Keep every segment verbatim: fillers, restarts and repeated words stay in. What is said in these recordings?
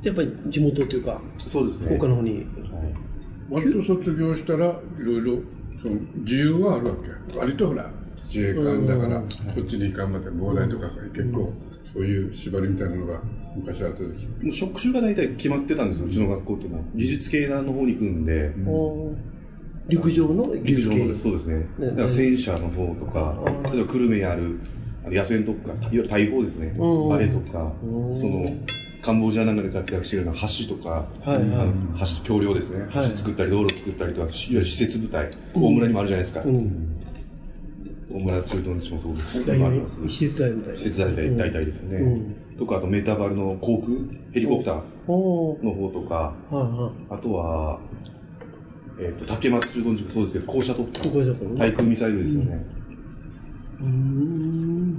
やっぱり地元というか、 そうですね。 他の方に。はい、 割と卒業したら、いろいろ、その自由はあるわけ。割とほら、自衛官だから、こっちに行かんまで、膨大とか結構、そういう縛りみたいなのが昔あった時。 もう職種が大体決まってたんですよ、うちの学校っていうのは。技術系の方に行くんで。 うん、陸上の技術系。 陸上の、そうですね。だから戦車の方とか、例えば久留米にある、野戦特化、大砲ですね。あれとか、その、カンボジアなんかで活躍しているような橋とか、はいはい、あの橋、橋梁ですね。橋作ったり、道路作ったりとか、いわゆる施設部隊、大村にもあるじゃないですか。うん、大村駐屯地もそうですし、 施設大隊。 施設大隊、大体ですよね。うん、とか、あとメタバルの航空、ヘリコプターの方とか、あとは、えっと、竹松駐屯地もそうですけど、高射特攻、対空ミサイルですよね。うん、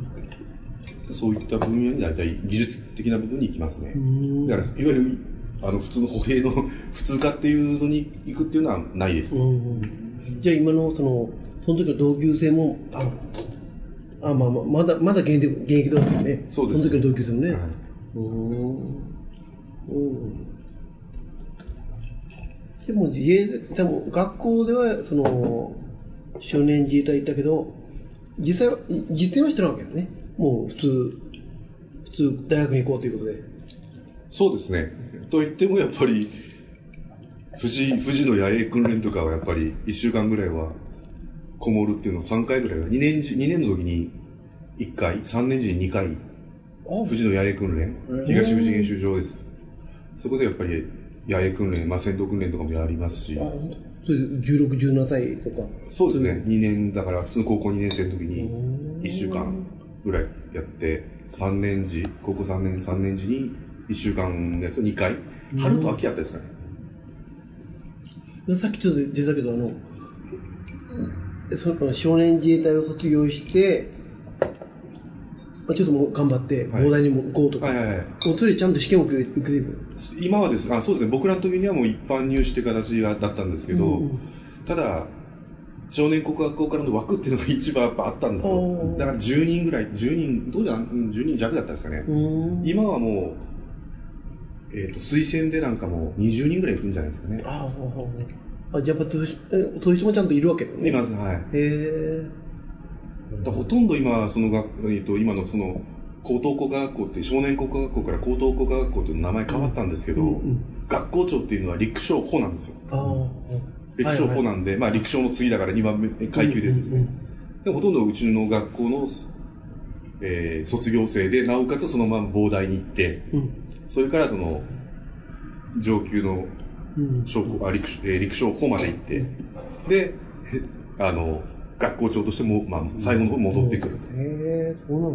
そういった分野に大体技術的な部分に行きますね。だから、いわゆる、あの、普通の歩兵の普通科っていうのに行くっていうのはないですね。 じゃあ今の、その、その時の同級生も、あ、あ、まあまあ、まだ、まだ現役、現役ですよね。そうです。その時の同級生もね。はい、おお。でも自衛、でも学校では、その、少年自衛隊行ったけど、実際は、実践はしてるわけよね。もう普通、普通大学に行こうということで。 そうですね。と言ってもやっぱり、富士、富士の野営訓練とかはやっぱりいっしゅうかんぐらいはこもるっていうのをさんかいぐらいは、にねん、にねんの時にいっかい、さんねん時ににかい、富士の野営訓練、東富士演習場です。そこでやっぱり野営訓練、まあ戦闘訓練とかもやりますし。 じゅうろく、じゅうななさいとか。 そうですね。にねんだから普通の高校にねん生の時にいっしゅうかんぐらいやって、さんねん時、高校さんねん、さんねん時にいっしゅうかんのやつをにかい。春と秋やったですかね。 さっきちょっと出たけど、あの、その少年自衛隊を卒業して、まあ、ちょっともう頑張って、膨大にも行こうとか、はいはいはい、もうそれちゃんと試験を受けていく。 今はですね、あ、そうですね、僕らの時にはもう一般入試って形だったんですけど、うん、ただ、少年国学校からの枠っていうのが一番やっぱあったんですよ。だからじゅうにんぐらい、じゅうにん、どうじゃん、じゅうにん弱だったんですかね。今はもう、えっと、推薦でなんかもうにじゅうにんぐらいいくんじゃないですかね。 ああ、じゃあやっぱそういう人もちゃんといるわけですね。 います、はい。 へえ。 ほとんど今、その学、えっと、今のその、高等工科学校って、少年国家学校から高等工科学校っていう名前変わったんですけど、うんうん、学校長っていうのは陸将補なんですよ。あ陸将補なんで、はいはい、まあ陸将の次だからにばんめ、階級でるんですね。うんうんうん、でほとんどうちの学校の、えー、卒業生で、なおかつそのまま膨大に行って、うん、それからその、上級の、将校、あ、陸、えー、陸将補まで行って、で、あの、学校長としても、まあ、最後の方戻ってくる。 へぇ、そうなの？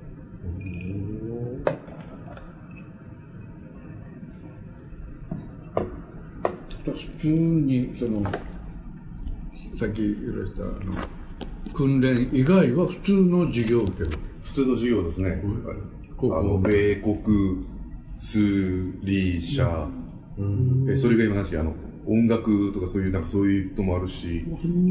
普通に、その、さっき言われた、あの、訓練以外は普通の授業を受ける。 普通の授業ですね。うん、あの、米国、数、理、社、うん、えそれが今なし、あの、音楽とかそういう、なんかそういうのもあるし。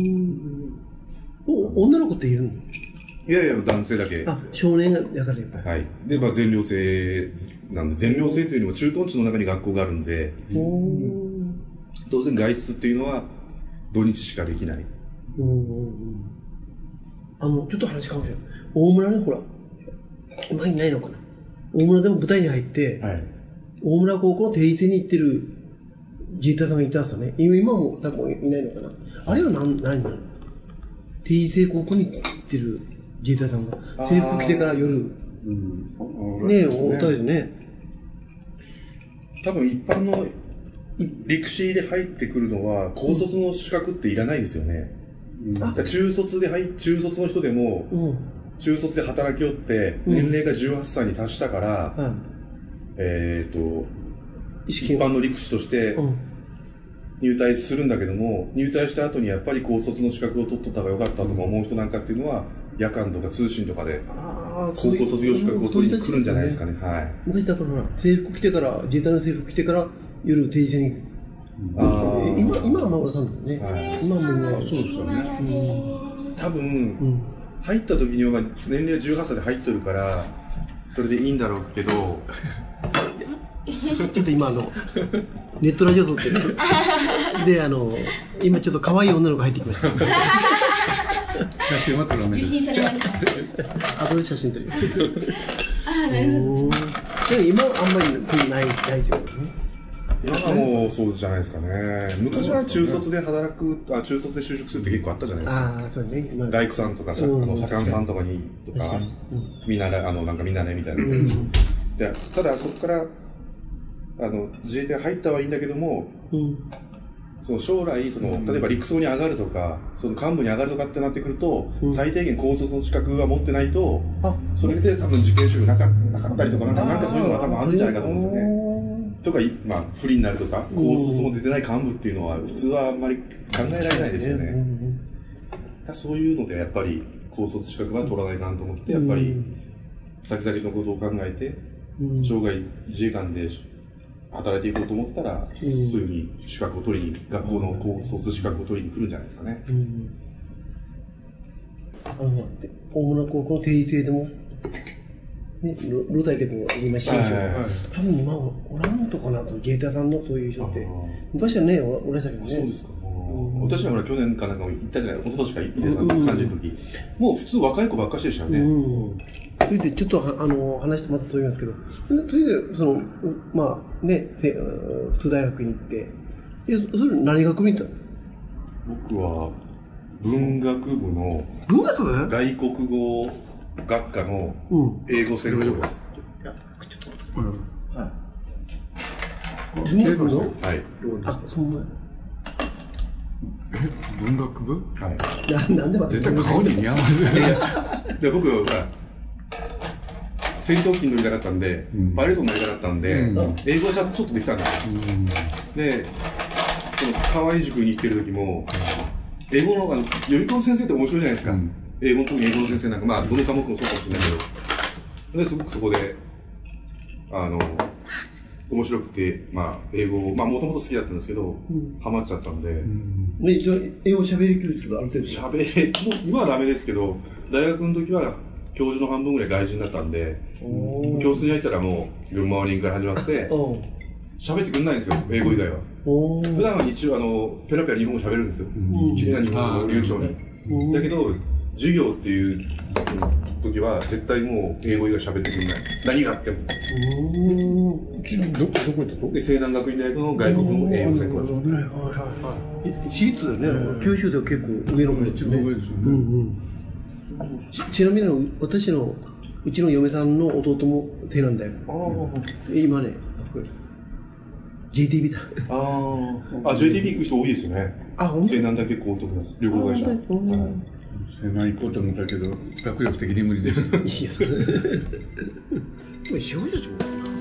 お女の子っているの？ いやいや、男性だけ。 あ、少年だからやっぱり。 はい。で、まあ、全寮制なんで、全寮制というよりも駐屯地の中に学校があるんで、当然外出っていうのは土日しかできない。 あの、ちょっと話変わるよ。大村ね、ほら、今いないのかな。大村でも部隊に入って、はい、大村高校の定位制に行ってる自衛隊さんがいたんですよね。今も多分いないのかな。あれは何、何なの？定位制高校に行ってる自衛隊さんが制服着てから夜、うん、ねえ、おったですね。 多分一般の陸士で入ってくるのは高卒の資格っていらないですよね。うん、中卒で入中卒の人でも、うん、中卒で働きよって年齢がじゅうはっさいに達したから、うん、えっと一般の陸士として入隊するんだけども、入隊した後にやっぱり高卒の資格を取っとった方が良かったとか思う人なんかっていうのは、夜間とか通信とかで高校卒業資格を取りに来るんじゃないですかね。はい。 昔だから制服着てから、自衛隊の制服着てから夜定時制に行く。今、今は守さんだよね。はい、今も今はそうですよね。 うん、多分、うん、入った時には年齢はじゅうはっさいで入っとるから、それでいいんだろうけど、 ちょっと今あの、ネットラジオ撮ってる。で、あの、今ちょっと可愛い女の子入ってきました。 写真は撮らない。 受信されました。 後で写真撮る。 ああ、なるほど。 でも今あんまりそういうない、ないってことね。 今はもうそうじゃないですかね。昔は中卒で働く、あ、中卒で就職するって結構あったじゃないですか。 ああ、そうね。 今大工さんとか、さ、うん、あの、左官さんとかに、とか、うん、みんなね、あの、なんかみんなね、みたいな。うん、で、ただそこから、あの、自衛隊入ったはいいんだけども、うん、その将来、その、例えば陸曹に上がるとか、その幹部に上がるとかってなってくると、うん、最低限高卒の資格は持ってないと、それで多分受験資格なかなかったりとか、なんか、なんかそういうのが多分あるんじゃないかと思うんですよね。とか、まあ、不利になるとか、高卒も出てない幹部っていうのは、普通はあんまり考えられないですよね。だそういうので、やっぱり、高卒資格は取らないかなと思って、やっぱり、先々のことを考えて、生涯自衛官で働いていこうと思ったら、そういうふうに資格を取りに、学校の高卒資格を取りに来るんじゃないですかね。 あの、大村高校の定位制でも、ね、ロタイケットが今してるでしょ。多分今おらんとかなと、自衛隊さんのそういう人って。昔はね、おらしたけどね。 そうですか。私はほら去年かなんかも行ったじゃない、一昨年か行った感じの時、もう普通若い子ばっかしでしたよね。 それでちょっとあの話してまたそう言いますけど、それで、その、まあね、普通大学に行って、それ何学部に行ったの？ 僕は文学部の、 文学部？ 外国語学科の英語専攻です。 いや、ちょっと待ってください。はい。文学部の？はい。あ、そう思う。 え、文学部？ はい。 な、なんで待って絶対顔に似合わない。いや、 じゃあ僕は、戦闘機に乗りたかったんで、うん、パイロットになりたかったんで、うん、英語はちょっとできたんですよ。うん、で、その河合塾に行ってる時も、英語の方が、予備校の先生って面白いじゃないですか。うん、英語の特に英語の先生なんか、まあ、どの科目もそうかもしれないけど、で、すごくそこで、あの、面白くて、まあ、英語、まあ、もともと好きだったんですけど、うん、ハマっちゃったんで。うん、 ね、じゃあ、英語喋りきるってことある程度喋れ、もう今はダメですけど、大学の時は、教授の半分ぐらい外人だったんで、教室に入ったらもう、グッモーニングから始まって、喋ってくんないんですよ、英語以外は。普段は日中、あの、ペラペラ日本語喋るんですよ。綺麗な日本語を流暢に。だけど、授業っていう時は、絶対もう英語以外喋ってくんない。何があっても。 ちなみにどこ、どこ行ったと？ で、西南学院大学の外国の英語専攻だった。 はいはいはい。私立だよね。九州では結構上の方ですよね。上ですよね。ち, ちなみに私のうちの嫁さんの弟も手なんだよ。今ね、あそこ ジェイティービー だ。 ああ、ジェイティービー 行く人多いですよね。 あ、本当？ 西南大結構お得なんです。旅行会社。西南行こうと思ったけど、学力的に無理です。 いや、それ。でも少女じゃん。